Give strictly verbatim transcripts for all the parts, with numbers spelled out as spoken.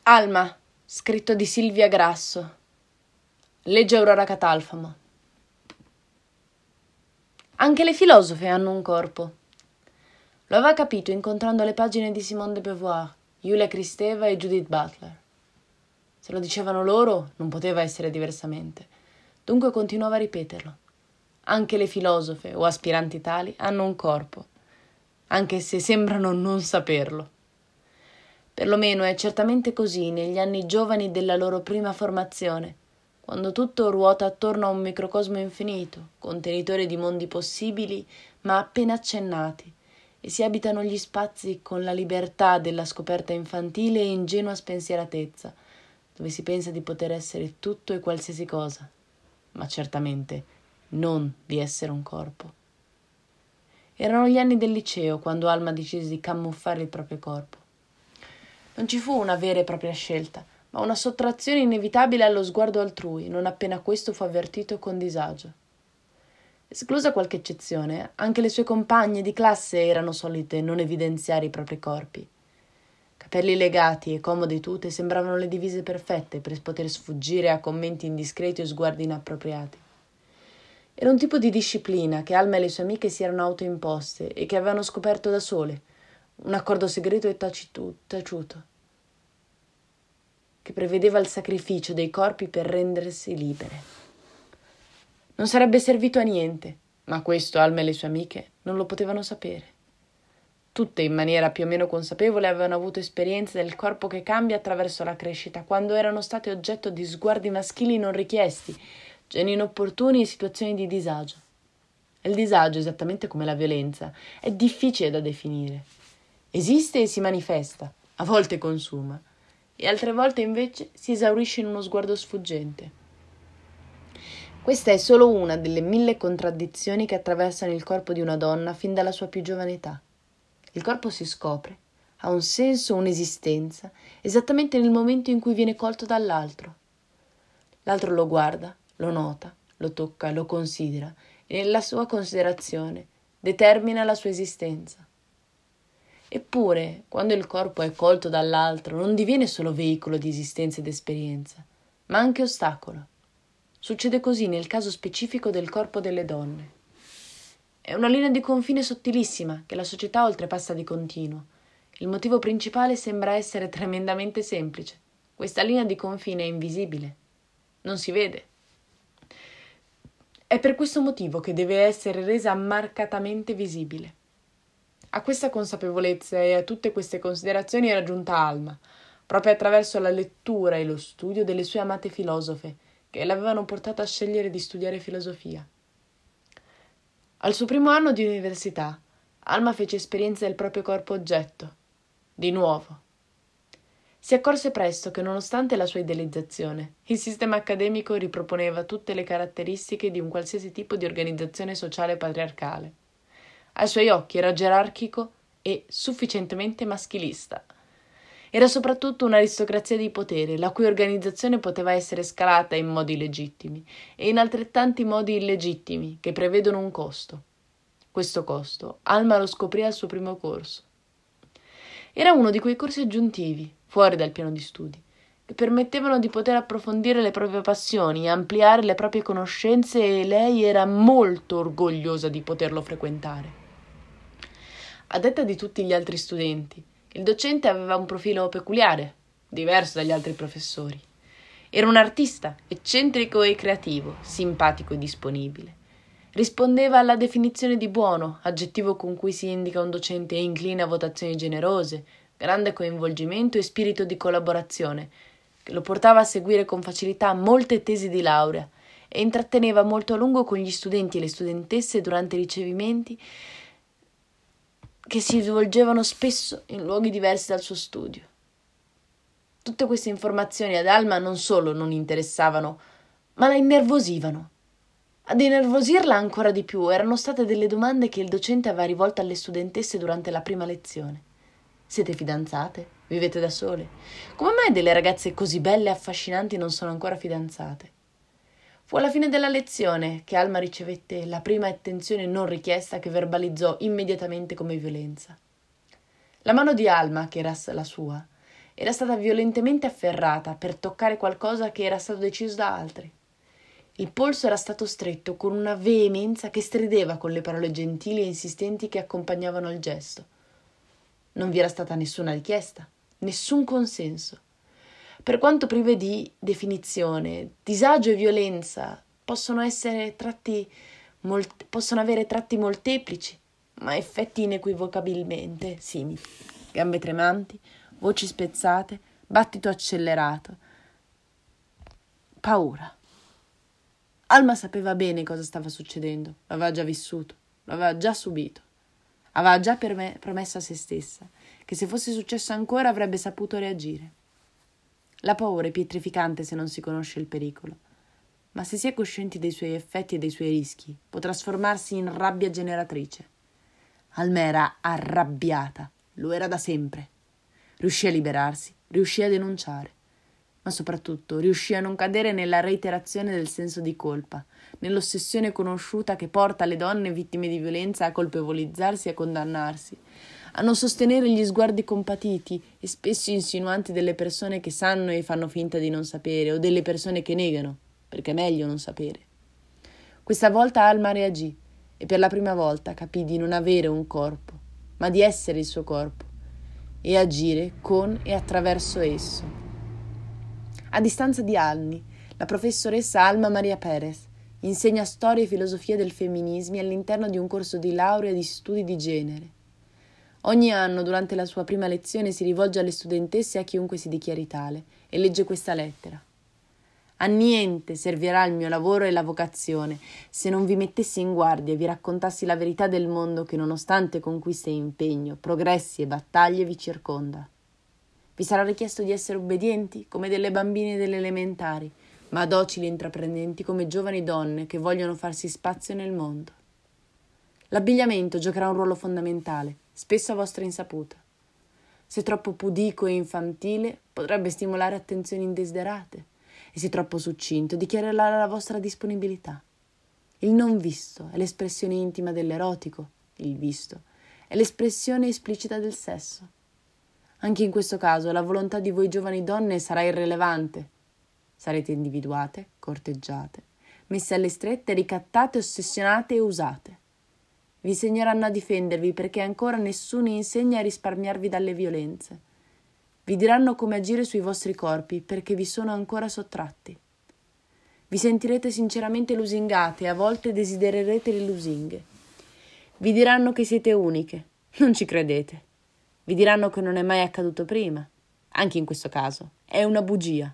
Alma, scritto di Silvia Grasso. Legge Aurora Catalfamo. Anche le filosofe hanno un corpo. Lo aveva capito incontrando le pagine di Simone de Beauvoir, Julia Kristeva e Judith Butler. Se lo dicevano loro, non poteva essere diversamente. Dunque continuava a ripeterlo. Anche le filosofe, o aspiranti tali, hanno un corpo, anche se sembrano non saperlo. Perlomeno è certamente così negli anni giovani della loro prima formazione, quando tutto ruota attorno a un microcosmo infinito, contenitore di mondi possibili ma appena accennati, e si abitano gli spazi con la libertà della scoperta infantile e ingenua spensieratezza, dove si pensa di poter essere tutto e qualsiasi cosa, ma certamente non di essere un corpo. Erano gli anni del liceo quando Alma decise di camuffare il proprio corpo. Non ci fu una vera e propria scelta, ma una sottrazione inevitabile allo sguardo altrui, non appena questo fu avvertito con disagio. Esclusa qualche eccezione, anche le sue compagne di classe erano solite non evidenziare i propri corpi. Capelli legati e comode tute sembravano le divise perfette per poter sfuggire a commenti indiscreti o sguardi inappropriati. Era un tipo di disciplina che Alma e le sue amiche si erano autoimposte e che avevano scoperto da sole, un accordo segreto e tacitu- taciuto, che prevedeva il sacrificio dei corpi per rendersi libere. Non sarebbe servito a niente, ma questo Alma e le sue amiche non lo potevano sapere. Tutte, in maniera più o meno consapevole, avevano avuto esperienze del corpo che cambia attraverso la crescita, quando erano state oggetto di sguardi maschili non richiesti, geni inopportuni e situazioni di disagio. Il disagio, esattamente come la violenza, è difficile da definire. Esiste e si manifesta, a volte consuma, e altre volte invece si esaurisce in uno sguardo sfuggente. Questa è solo una delle mille contraddizioni che attraversano il corpo di una donna fin dalla sua più giovane età. Il corpo si scopre, ha un senso, un'esistenza, esattamente nel momento in cui viene colto dall'altro. L'altro lo guarda, lo nota, lo tocca, lo considera e nella sua considerazione determina la sua esistenza. Eppure, quando il corpo è colto dall'altro, non diviene solo veicolo di esistenza ed esperienza, ma anche ostacolo. Succede così nel caso specifico del corpo delle donne. È una linea di confine sottilissima che la società oltrepassa di continuo. Il motivo principale sembra essere tremendamente semplice. Questa linea di confine è invisibile. Non si vede. È per questo motivo che deve essere resa marcatamente visibile. A questa consapevolezza e a tutte queste considerazioni era giunta Alma, proprio attraverso la lettura e lo studio delle sue amate filosofe, che l'avevano portata a scegliere di studiare filosofia. Al suo primo anno di università, Alma fece esperienza del proprio corpo oggetto, di nuovo. Si accorse presto che, nonostante la sua idealizzazione, il sistema accademico riproponeva tutte le caratteristiche di un qualsiasi tipo di organizzazione sociale patriarcale. Ai suoi occhi era gerarchico e sufficientemente maschilista. Era soprattutto un'aristocrazia di potere, la cui organizzazione poteva essere scalata in modi legittimi e in altrettanti modi illegittimi che prevedono un costo. Questo costo Alma lo scoprì al suo primo corso. Era uno di quei corsi aggiuntivi, fuori dal piano di studi, che permettevano di poter approfondire le proprie passioni, ampliare le proprie conoscenze, e lei era molto orgogliosa di poterlo frequentare. A detta di tutti gli altri studenti, il docente aveva un profilo peculiare, diverso dagli altri professori. Era un artista, eccentrico e creativo, simpatico e disponibile. Rispondeva alla definizione di buono, aggettivo con cui si indica un docente incline a votazioni generose, grande coinvolgimento e spirito di collaborazione, che lo portava a seguire con facilità molte tesi di laurea e intratteneva molto a lungo con gli studenti e le studentesse durante i ricevimenti che si svolgevano spesso in luoghi diversi dal suo studio. Tutte queste informazioni ad Alma non solo non interessavano, ma la innervosivano. Ad innervosirla ancora di più erano state delle domande che il docente aveva rivolto alle studentesse durante la prima lezione. Siete fidanzate? Vivete da sole? Come mai delle ragazze così belle e affascinanti non sono ancora fidanzate? Fu alla fine della lezione che Alma ricevette la prima attenzione non richiesta, che verbalizzò immediatamente come violenza. La mano di Alma, che era la sua, Era stata violentemente afferrata per toccare qualcosa che era stato deciso da altri. Il polso era stato stretto con una veemenza che strideva con le parole gentili e insistenti che accompagnavano il gesto. Non vi era stata nessuna richiesta, nessun consenso. Per quanto prive di definizione, disagio e violenza possono essere tratti molt- possono avere tratti molteplici, ma effetti inequivocabilmente simili. Gambe tremanti, voci spezzate, battito accelerato, paura. Alma sapeva bene cosa stava succedendo, l'aveva già vissuto, l'aveva già subito. Aveva già per me promesso a se stessa che se fosse successo ancora avrebbe saputo reagire. La paura è pietrificante se non si conosce il pericolo, ma se si è coscienti dei suoi effetti e dei suoi rischi, può trasformarsi in rabbia generatrice. Alma era arrabbiata, lo era da sempre. Riuscì a liberarsi, riuscì a denunciare, ma soprattutto riuscì a non cadere nella reiterazione del senso di colpa, nell'ossessione conosciuta che porta le donne vittime di violenza a colpevolizzarsi e a condannarsi, a non sostenere gli sguardi compatiti e spesso insinuanti delle persone che sanno e fanno finta di non sapere, o delle persone che negano, perché è meglio non sapere. Questa volta Alma reagì e per la prima volta capì di non avere un corpo, ma di essere il suo corpo e agire con e attraverso esso. A distanza di anni, la professoressa Alma Maria Perez insegna storia e filosofia del femminismo all'interno di un corso di laurea di studi di genere. Ogni anno, durante la sua prima lezione, si rivolge alle studentesse e a chiunque si dichiari tale e legge questa lettera. A niente servirà il mio lavoro e la vocazione se non vi mettessi in guardia e vi raccontassi la verità del mondo che, nonostante conquiste e impegno, progressi e battaglie, vi circonda. Vi sarà richiesto di essere obbedienti come delle bambine delle elementari, ma docili e intraprendenti come giovani donne che vogliono farsi spazio nel mondo. L'abbigliamento giocherà un ruolo fondamentale, spesso a vostra insaputa. Se troppo pudico e infantile, potrebbe stimolare attenzioni indesiderate, e se troppo succinto, dichiarerà la vostra disponibilità. Il non visto è l'espressione intima dell'erotico, il visto è l'espressione esplicita del sesso. Anche in questo caso la volontà di voi giovani donne sarà irrilevante. Sarete individuate, corteggiate, messe alle strette, ricattate, ossessionate e usate. Vi insegneranno a difendervi perché ancora nessuno insegna a risparmiarvi dalle violenze. Vi diranno come agire sui vostri corpi perché vi sono ancora sottratti. Vi sentirete sinceramente lusingate e a volte desidererete le lusinghe. Vi diranno che siete uniche. Non ci credete. Vi diranno che non è mai accaduto prima. Anche in questo caso è una bugia.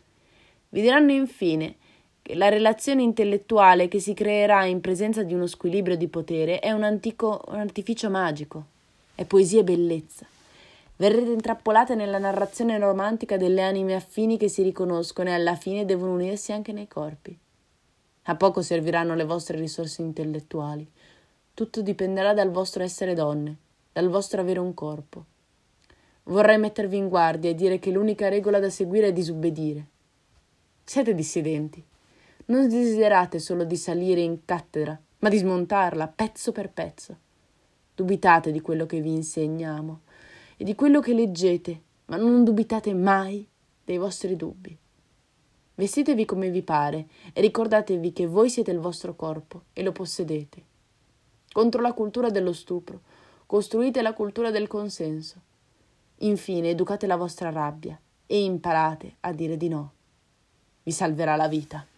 Vi diranno infine che la relazione intellettuale che si creerà in presenza di uno squilibrio di potere è un antico un artificio magico. È poesia e bellezza. Verrete intrappolate nella narrazione romantica delle anime affini che si riconoscono e alla fine devono unirsi anche nei corpi. A poco serviranno le vostre risorse intellettuali. Tutto dipenderà dal vostro essere donne, dal vostro avere un corpo. Vorrei mettervi in guardia e dire che l'unica regola da seguire è disubbidire. Siete dissidenti. Non desiderate solo di salire in cattedra, ma di smontarla pezzo per pezzo. Dubitate di quello che vi insegniamo e di quello che leggete, ma non dubitate mai dei vostri dubbi. Vestitevi come vi pare e ricordatevi che voi siete il vostro corpo e lo possedete. Contro la cultura dello stupro, costruite la cultura del consenso. Infine, educate la vostra rabbia e imparate a dire di no. Vi salverà la vita.